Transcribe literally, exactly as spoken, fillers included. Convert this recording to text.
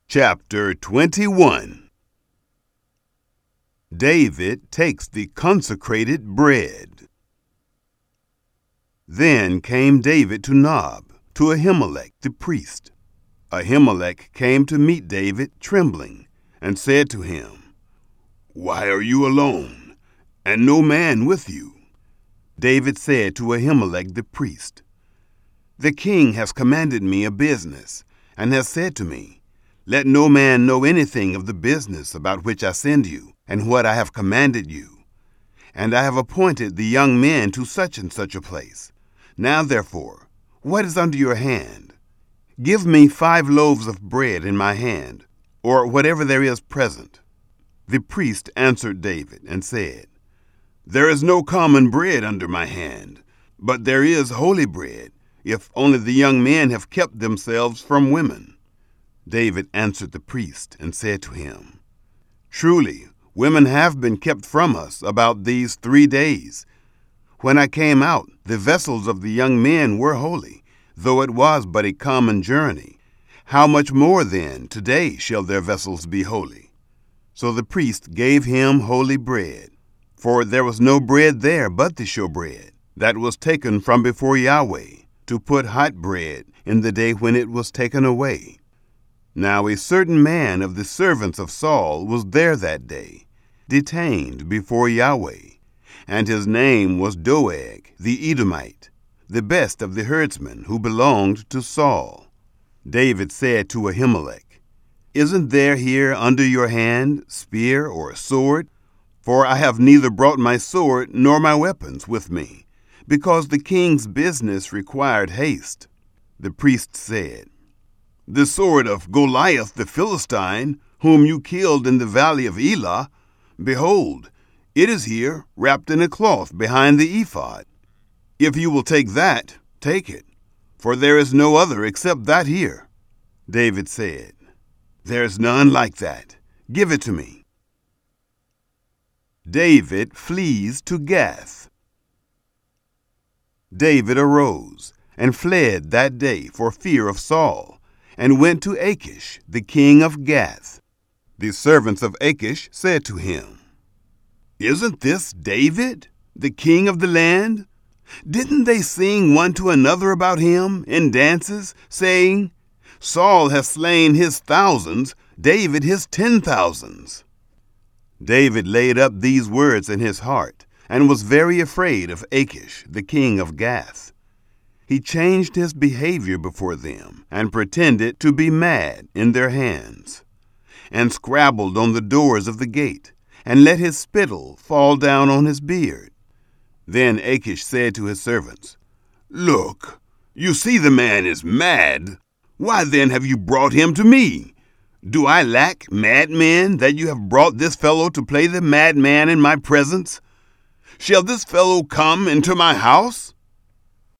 Chapter twenty-one. David takes the consecrated bread. Then came David to Nob, to Ahimelech the priest. Ahimelech came to meet David trembling, and said to him, "Why are you alone, and no man with you?" David said to Ahimelech the priest, "The king has commanded me a business, and has said to me, 'Let no man know anything of the business about which I send you, and what I have commanded you. And I have appointed the young men to such and such a place. Now therefore, what is under your hand? Give me five loaves of bread in my hand, or whatever there is present." The priest answered David and said, "There is no common bread under my hand, but there is holy bread, if only the young men have kept themselves from women." David answered the priest and said to him, "Truly, women have been kept from us about these three days. When I came out, the vessels of the young men were holy, though it was but a common journey. How much more then today shall their vessels be holy?" So the priest gave him holy bread, for there was no bread there but the showbread, that was taken from before Yahweh, to put hot bread in the day when it was taken away. Now a certain man of the servants of Saul was there that day, detained before Yahweh, and his name was Doeg the Edomite, the best of the herdsmen who belonged to Saul. David said to Ahimelech, "Isn't there here under your hand spear or sword? For I have neither brought my sword nor my weapons with me, because the king's business required haste." The priest said, "The sword of Goliath the Philistine, whom you killed in the valley of Elah, behold, it is here, wrapped in a cloth behind the ephod. If you will take that, take it, for there is no other except that here." David said, "There is none like that. Give it to me." David flees to Gath. David arose and fled that day for fear of Saul, and went to Achish, the king of Gath. The servants of Achish said to him, "Isn't this David, the king of the land? Didn't they sing one to another about him in dances, saying, 'Saul has slain his thousands, David his ten thousands'?" David laid up these words in his heart, and was very afraid of Achish, the king of Gath. He changed his behavior before them, and pretended to be mad in their hands, and scrabbled on the doors of the gate, and let his spittle fall down on his beard. Then Achish said to his servants, "Look, you see the man is mad. Why then have you brought him to me? Do I lack madmen, that you have brought this fellow to play the madman in my presence? Shall this fellow come into my house?"